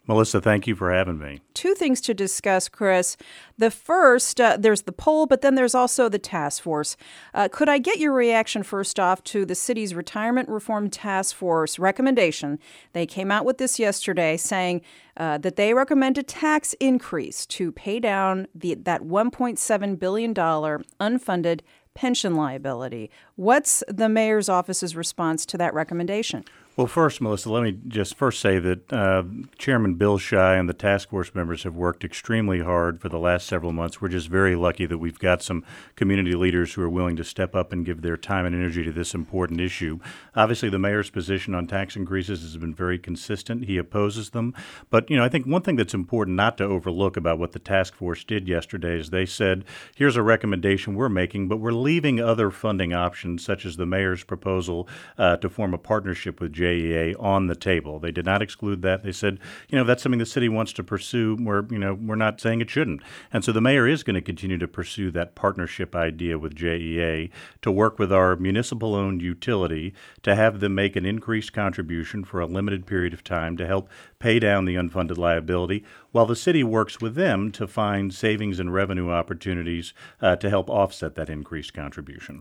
Melissa, thank you for having me. Two things to discuss, Chris. The first, there's the poll, but then there's also the task force. Could I get your reaction first off to the city's retirement reform task force recommendation? They came out with this yesterday saying that they recommend a tax increase to pay down that $1.7 billion unfunded pension liability. What's the mayor's office's response to that recommendation? Well, first, Melissa, let me just first say that Chairman Bill Shy and the task force members have worked extremely hard for the last several months. We're just very lucky that we've got some community leaders who are willing to step up and give their time and energy to this important issue. Obviously, the mayor's position on tax increases has been very consistent. He opposes them. But, I think one thing that's important not to overlook about what the task force did yesterday is they said, here's a recommendation we're making, but we're leaving other funding options, such as the mayor's proposal to form a partnership with JEA on the table. They did not exclude that. They said, that's something the city wants to pursue. We're not saying it shouldn't. And so the mayor is going to continue to pursue that partnership idea with JEA to work with our municipal-owned utility to have them make an increased contribution for a limited period of time to help pay down the unfunded liability, while the city works with them to find savings and revenue opportunities to help offset that increased contribution.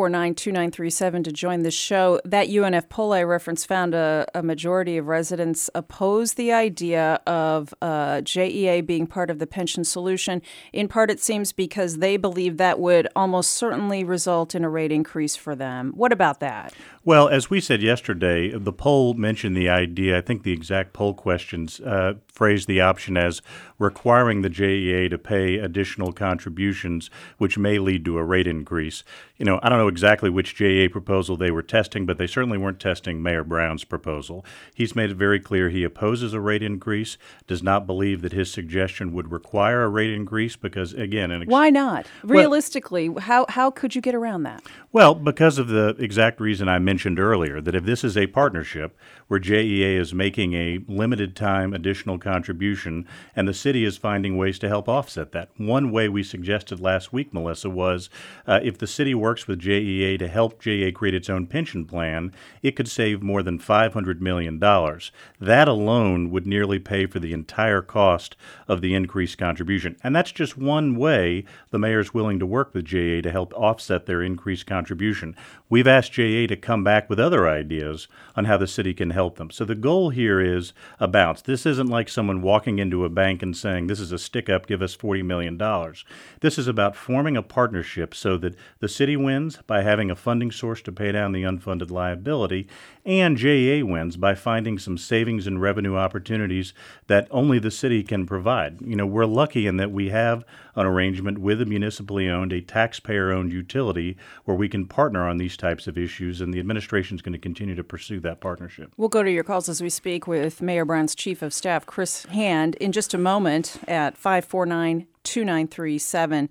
549-2937 to join the show. That UNF poll I referenced found a majority of residents oppose the idea of JEA being part of the pension solution. In part, it seems because they believe that would almost certainly result in a rate increase for them. What about that? Well, as we said yesterday, the poll mentioned the idea, I think the exact poll questions phrased the option as requiring the JEA to pay additional contributions, which may lead to a rate increase. I don't know exactly which JEA proposal they were testing, but they certainly weren't testing Mayor Brown's proposal. He's made it very clear he opposes a rate increase, does not believe that his suggestion would require a rate increase because, again... Why not? Realistically, how could you get around that? Well, because of the exact reason I mentioned earlier, that if this is a partnership where JEA is making a limited time additional contribution and the city is finding ways to help offset that. One way we suggested last week, Melissa, was if the city works with JEA to help JEA create its own pension plan, it could save more than $500 million. That alone would nearly pay for the entire cost of the increased contribution. And that's just one way the mayor's willing to work with JEA to help offset their increased contribution. We've asked JEA to come back with other ideas on how the city can help them. So the goal here is a bounce. This isn't like someone walking into a bank and saying, this is a stick-up, give us $40 million. This is about forming a partnership so that the city wins by having a funding source to pay down the unfunded liability, and JEA wins by finding some savings and revenue opportunities that only the city can provide. We're lucky in that we have an arrangement with a municipally owned, a taxpayer-owned utility where we can partner on these types of issues, and the administration is going to continue to pursue that partnership. We'll go to your calls as we speak with Mayor Brown's Chief of Staff, Chris Hand, in just a moment at 549-2937.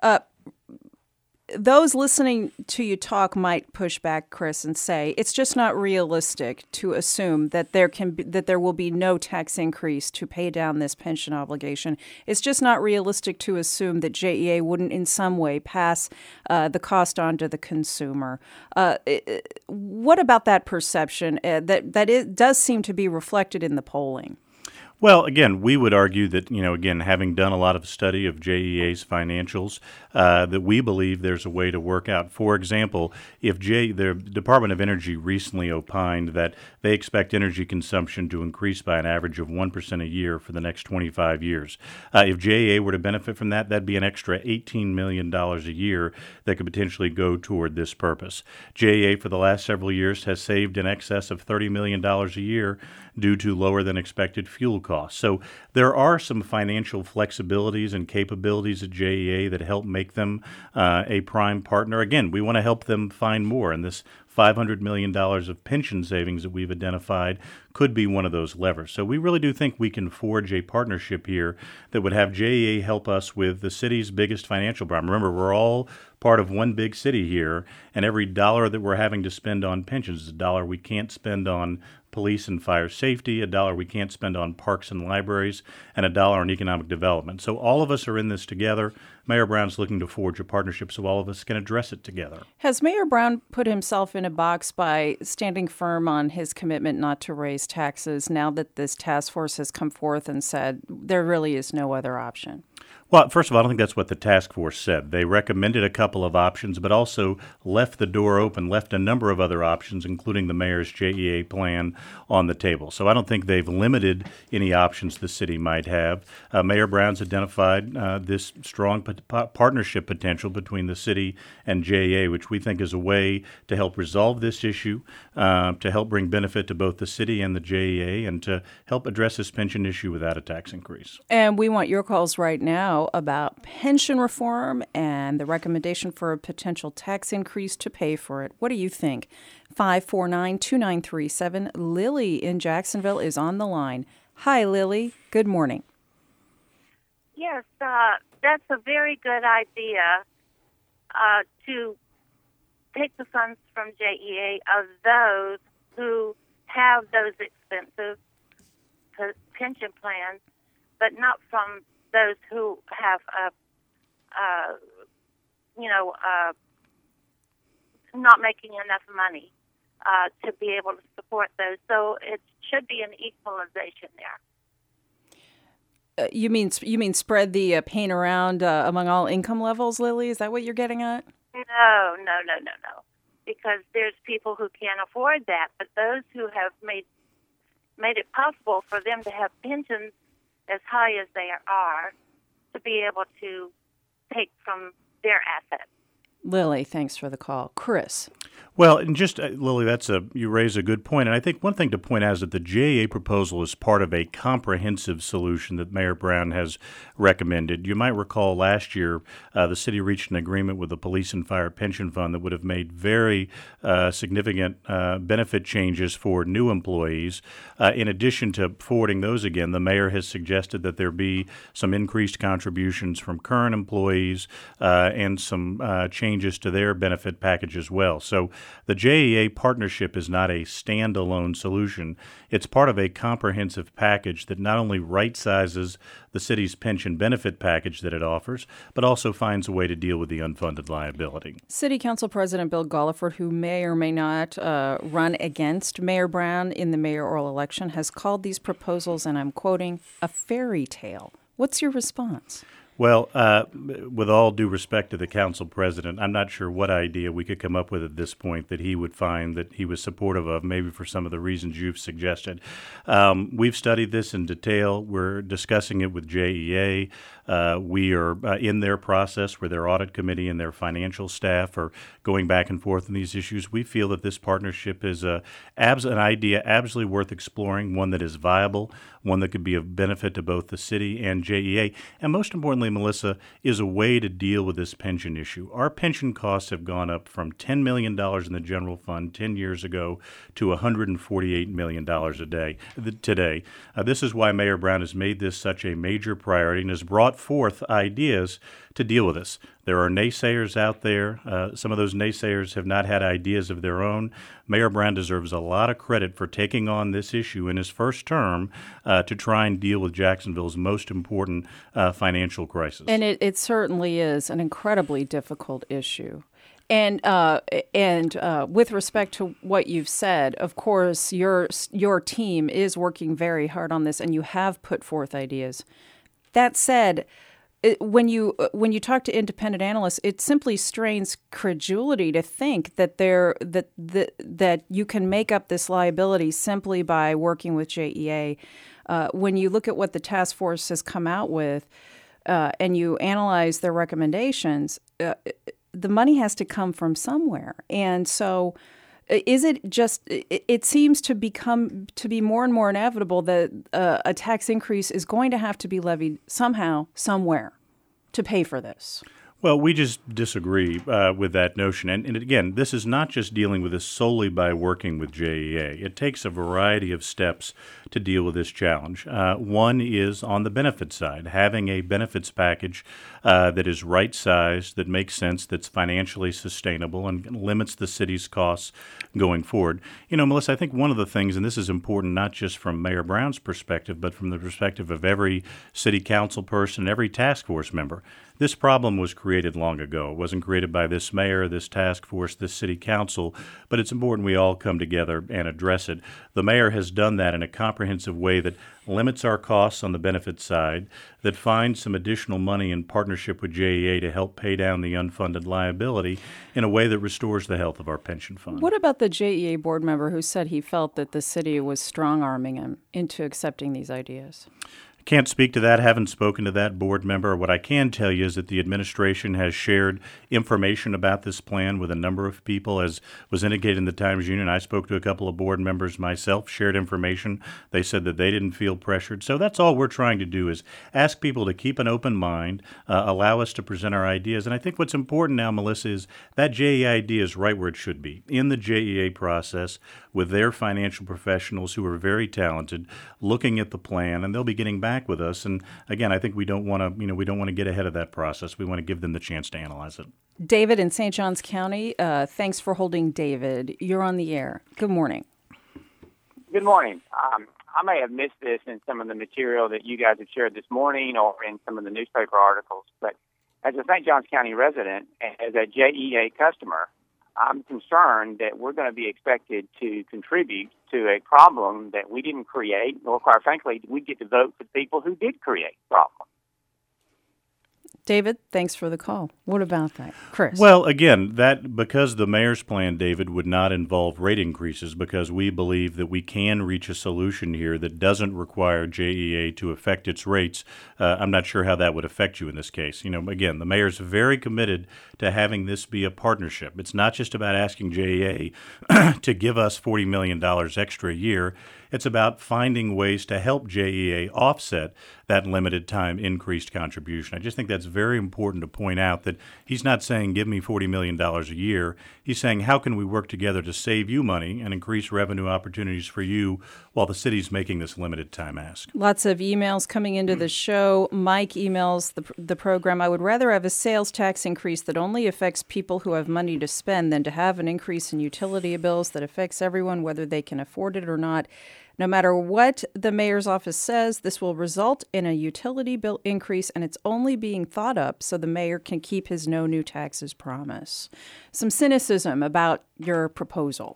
Those listening to you talk might push back, Chris, and say it's just not realistic to assume that there will be no tax increase to pay down this pension obligation. It's just not realistic to assume that JEA wouldn't in some way pass the cost on to the consumer. What about that perception that it does seem to be reflected in the polling? Well, again, we would argue that, having done a lot of study of JEA's financials, that we believe there's a way to work out. For example, if the Department of Energy recently opined that they expect energy consumption to increase by an average of 1% a year for the next 25 years. If JEA were to benefit from that, that'd be an extra $18 million a year that could potentially go toward this purpose. JEA for the last several years has saved in excess of $30 million a year due to lower than expected fuel costs. So there are some financial flexibilities and capabilities at JEA that help make them a prime partner. Again, we want to help them find more, and this $500 million of pension savings that we've identified could be one of those levers. So we really do think we can forge a partnership here that would have JEA help us with the city's biggest financial problem. Remember, we're all part of one big city here, and every dollar that we're having to spend on pensions is a dollar we can't spend on police and fire safety, $1 we can't spend on parks and libraries, and $1 on economic development. So all of us are in this together. Mayor Brown's looking to forge a partnership so all of us can address it together. Has Mayor Brown put himself in a box by standing firm on his commitment not to raise taxes now that this task force has come forth and said there really is no other option? Well, first of all, I don't think that's what the task force said. They recommended a couple of options, but also left the door open, left a number of other options, including the mayor's JEA plan, on the table. So I don't think they've limited any options the city might have. Mayor Brown's identified this strong partnership potential between the city and JEA, which we think is a way to help resolve this issue, to help bring benefit to both the city and the JEA, and to help address this pension issue without a tax increase. And we want your calls right now about pension reform and the recommendation for a potential tax increase to pay for it. What do you think? 549-2937. Lily in Jacksonville is on the line. Hi, Lily. Good morning. Yes, that's a very good idea to take the funds from JEA of those who have those expensive pension plans, but not from those who have, not making enough money to be able to support those. So it should be an equalization there. You mean spread the pain around among all income levels, Lily? Is that what you're getting at? No. Because there's people who can't afford that, but those who have made it possible for them to have pensions as high as they are, to be able to take from their assets. Lily, thanks for the call. Chris. Well, and just, Lily, you raise a good point. And I think one thing to point out is that the JEA proposal is part of a comprehensive solution that Mayor Brown has recommended. You might recall last year the city reached an agreement with the Police and Fire Pension Fund that would have made very significant benefit changes for new employees. In addition to forwarding those again, the mayor has suggested that there be some increased contributions from current employees and some changes to their benefit package as well. So the JEA partnership is not a standalone solution. It's part of a comprehensive package that not only right-sizes the city's pension benefit package that it offers, but also finds a way to deal with the unfunded liability. City Council President Bill Golliford, who may or may not run against Mayor Brown in the mayoral election, has called these proposals, and I'm quoting, a fairy tale. What's your response? Well, with all due respect to the council president, I'm not sure what idea we could come up with at this point that he would find that he was supportive of, maybe for some of the reasons you've suggested. We've studied this in detail. We're discussing it with JEA. We are in their process where their audit committee and their financial staff are going back and forth on these issues. We feel that this partnership is an idea absolutely worth exploring, one that is viable, one that could be of benefit to both the city and JEA. And most importantly, Melissa, is a way to deal with this pension issue. Our pension costs have gone up from $10 million in the general fund 10 years ago to $148 million today. This is why Mayor Brown has made this such a major priority and has brought forth ideas to deal with this. There are naysayers out there. Some of those naysayers have not had ideas of their own. Mayor Brown deserves a lot of credit for taking on this issue in his first term to try and deal with Jacksonville's most important financial crisis. And it certainly is an incredibly difficult issue. And with respect to what you've said, of course, your team is working very hard on this, and you have put forth ideas. That said, when you talk to independent analysts, it simply strains credulity to think that that you can make up this liability simply by working with JEA. When you look at what the task force has come out with, and you analyze their recommendations, the money has to come from somewhere, and so. Is it just? It seems to be more and more inevitable that a tax increase is going to have to be levied somehow, somewhere, to pay for this. Well, we just disagree with that notion. And again, this is not just dealing with this solely by working with JEA. It takes a variety of steps to deal with this challenge. One is on the benefit side, having a benefits package that is right-sized, that makes sense, that's financially sustainable, and limits the city's costs going forward. You know, Melissa, I think one of the things, and this is important not just from Mayor Brown's perspective, but from the perspective of every city council person, every task force member, this problem was created long ago. It wasn't created by this mayor, this task force, this city council, but it's important we all come together and address it. The mayor has done that in a comprehensive way that limits our costs on the benefits side, that finds some additional money in partnership with JEA to help pay down the unfunded liability in a way that restores the health of our pension fund. What about the JEA board member who said he felt that the city was strong-arming him into accepting these ideas? Can't speak to that, haven't spoken to that board member. What I can tell you is that the administration has shared information about this plan with a number of people, as was indicated in the Times-Union. I spoke to a couple of board members myself, shared information. They said that they didn't feel pressured. So that's all we're trying to do is ask people to keep an open mind, allow us to present our ideas. And I think what's important now, Melissa, is that JEA idea is right where it should be, in the JEA process with their financial professionals who are very talented, looking at the plan, and they'll be getting back with us. And again, I think we don't want to get ahead of that process. We want to give them the chance to analyze it. David in St. Johns County, thanks for holding David. You're on the air. Good morning. Good morning. I may have missed this in some of the material that you guys have shared this morning or in some of the newspaper articles, but as a St. Johns County resident, as a JEA customer, I'm concerned that we're going to be expected to contribute to a problem that we didn't create, or quite frankly, we get to vote for people who did create the problem. David, thanks for the call. What about that? Chris? Well, again, that because the mayor's plan, David, would not involve rate increases, because we believe that we can reach a solution here that doesn't require JEA to affect its rates. I'm not sure how that would affect you in this case. You know, again, the mayor's very committed to having this be a partnership. It's not just about asking JEA to give us $40 million extra a year. It's about finding ways to help JEA offset that limited time increased contribution. I just think that's very important to point out that he's not saying give me $40 million a year. He's saying how can we work together to save you money and increase revenue opportunities for you while the city's making this limited time ask. Lots of emails coming into the show. Mike emails the program, I would rather have a sales tax increase that only affects people who have money to spend than to have an increase in utility bills that affects everyone, whether they can afford it or not. No matter what the mayor's office says, this will result in a utility bill increase, and it's only being thought up so the mayor can keep his no new taxes promise. Some cynicism about your proposal.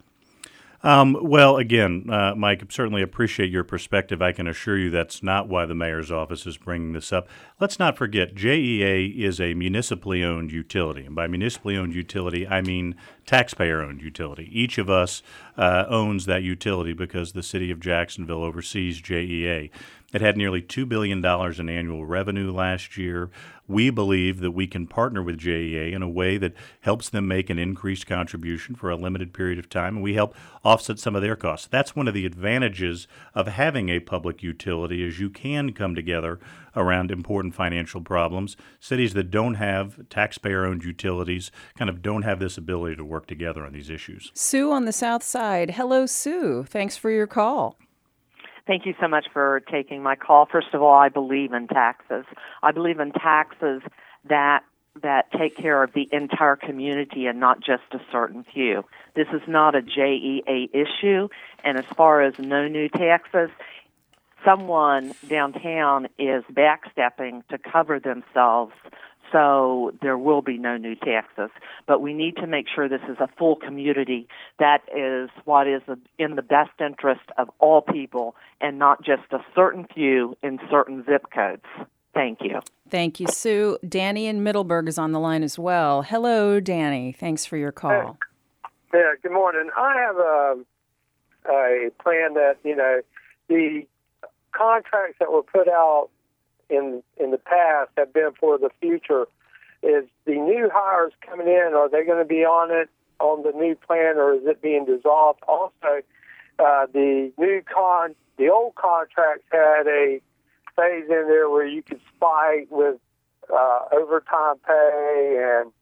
Well, again, Mike, certainly appreciate your perspective. I can assure you that's not why the mayor's office is bringing this up. Let's not forget, JEA is a municipally owned utility. And by municipally owned utility, I mean taxpayer-owned utility. Each of us owns that utility because the city of Jacksonville oversees JEA. It had nearly $2 billion in annual revenue last year. We believe that we can partner with JEA in a way that helps them make an increased contribution for a limited period of time, and we help offset some of their costs. That's one of the advantages of having a public utility, is you can come together around important financial problems. Cities that don't have taxpayer-owned utilities kind of don't have this ability to work together on these issues. Sue on the South Side. Hello, Sue. Thanks for your call. Thank you so much for taking my call. First of all, I believe in taxes. I believe in taxes that take care of the entire community and not just a certain few. This is not a JEA issue, and as far as no new taxes, someone downtown is backstepping to cover themselves, so there will be no new taxes. But we need to make sure this is a full community. That is what is in the best interest of all people and not just a certain few in certain zip codes. Thank you. Thank you, Sue. Danny in Middleburg is on the line as well. Hello, Danny. Thanks for your call. Yeah, good morning. I have a plan that, the contracts that were put out in the past have been for the future. Is the new hires coming in, are they going to be on the new plan, or is it being dissolved? Also, the old contracts had a phase in there where you could spy with overtime pay and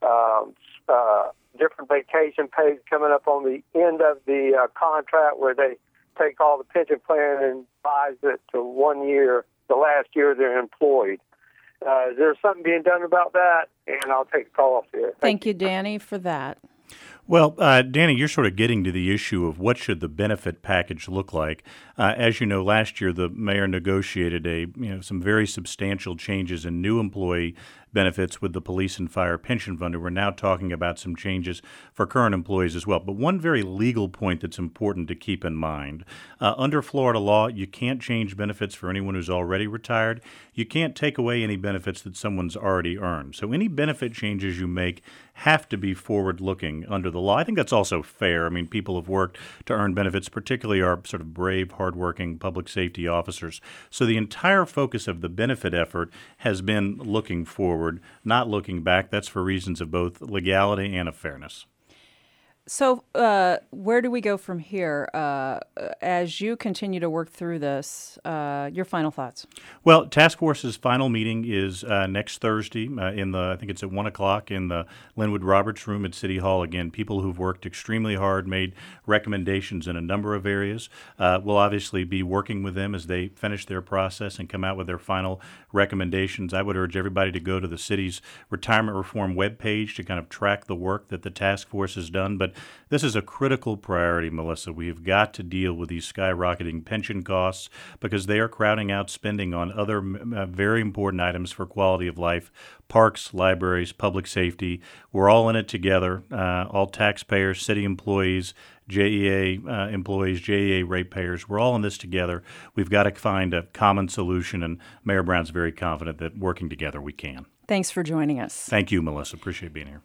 different vacation pay coming up on the end of the contract where they take all the pension plan and buys it to 1 year, the last year they're employed. Is there something being done about that? And I'll take the call off here. Thank you, Danny, for that. Well, Danny, you're sort of getting to the issue of what should the benefit package look like. As you know, last year the mayor negotiated some very substantial changes in new employee benefits with the police and fire pension fund. And we're now talking about some changes for current employees as well. But one very legal point that's important to keep in mind, under Florida law, you can't change benefits for anyone who's already retired. You can't take away any benefits that someone's already earned. So any benefit changes you make have to be forward-looking under the law. I think that's also fair. I mean, people have worked to earn benefits, particularly our sort of brave, hardworking public safety officers. So the entire focus of the benefit effort has been looking forward, not looking back. That's for reasons of both legality and of fairness. So where do we go from here as you continue to work through this? Your final thoughts? Well, Task Force's final meeting is next Thursday I think it's at 1 o'clock in the Linwood Roberts Room at City Hall. Again, people who've worked extremely hard, made recommendations in a number of areas. We'll obviously be working with them as they finish their process and come out with their final recommendations. I would urge everybody to go to the city's retirement reform webpage to kind of track the work that the task force has done. But this is a critical priority, Melissa. We have got to deal with these skyrocketing pension costs because they are crowding out spending on other very important items for quality of life, parks, libraries, public safety. We're all in it together, all taxpayers, city employees, JEA employees, JEA ratepayers. We're all in this together. We've got to find a common solution, and Mayor Brown's very confident that working together we can. Thanks for joining us. Thank you, Melissa. Appreciate being here.